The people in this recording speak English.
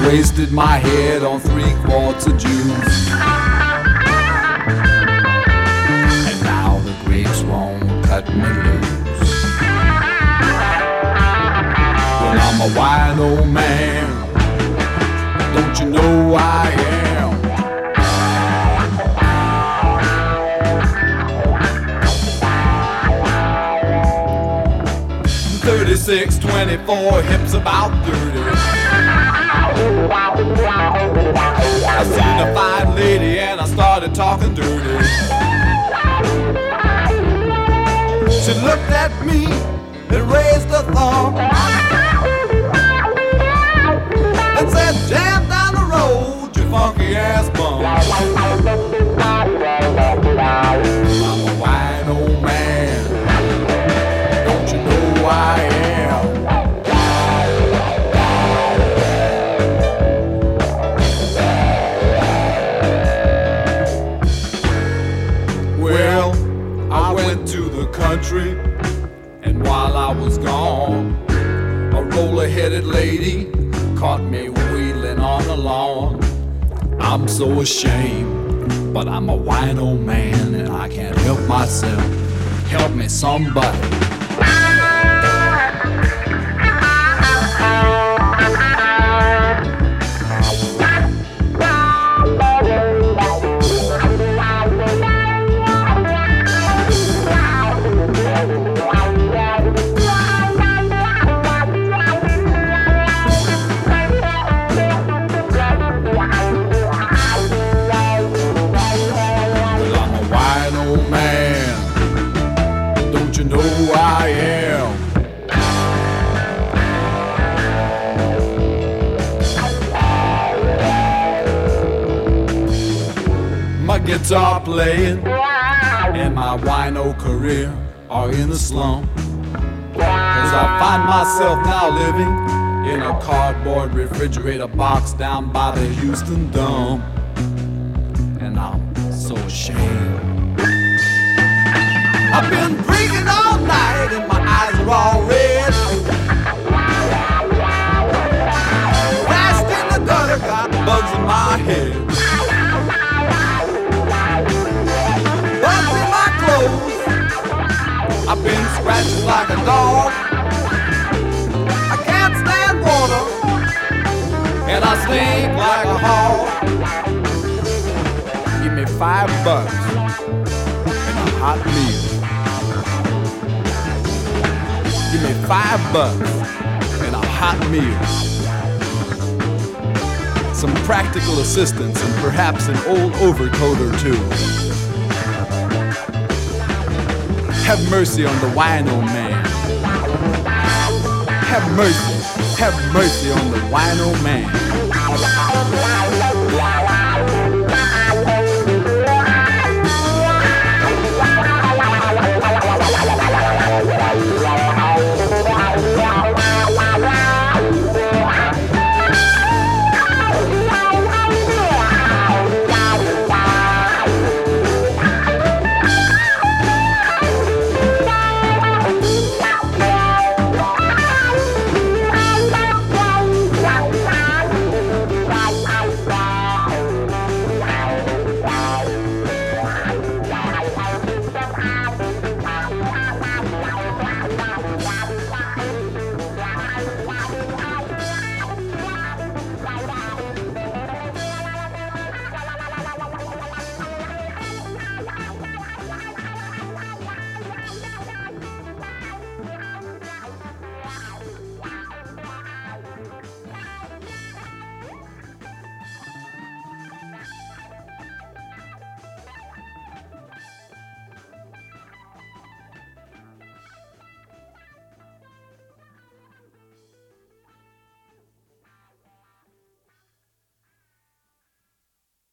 Wasted my head on 3 quarts of juice, and now the grapes won't cut me loose. Well, I'm a wine old man, don't you know I am? 36, 24, hips about 30. I seen a fine lady and I started talking dirty. She looked at me and raised her thumb and said, "Jam down the road, you funky ass bum." I'm a wine old man, don't you know I am? Well, I went to the country, and while I was gone, a roller-headed lady caught me wheeling on the lawn. I'm so ashamed, but I'm a wine old man, and I can't help myself. Help me, somebody. I am. My guitar playing and my wino career are in the slum, 'cause I find myself now living in a cardboard refrigerator box down by the Houston Dome, and I'm so ashamed. I've been drinking all night and my eyes are all red. Crashed in the gutter, got bugs in my head. Bugs in my clothes, I've been scratching like a dog. I can't stand water, and I stink like a hog. Give me $5 and a hot meal. Give me $5 and a hot meal, some practical assistance, and perhaps an old overcoat or two. Have mercy on the wino man. Have mercy on the wino man.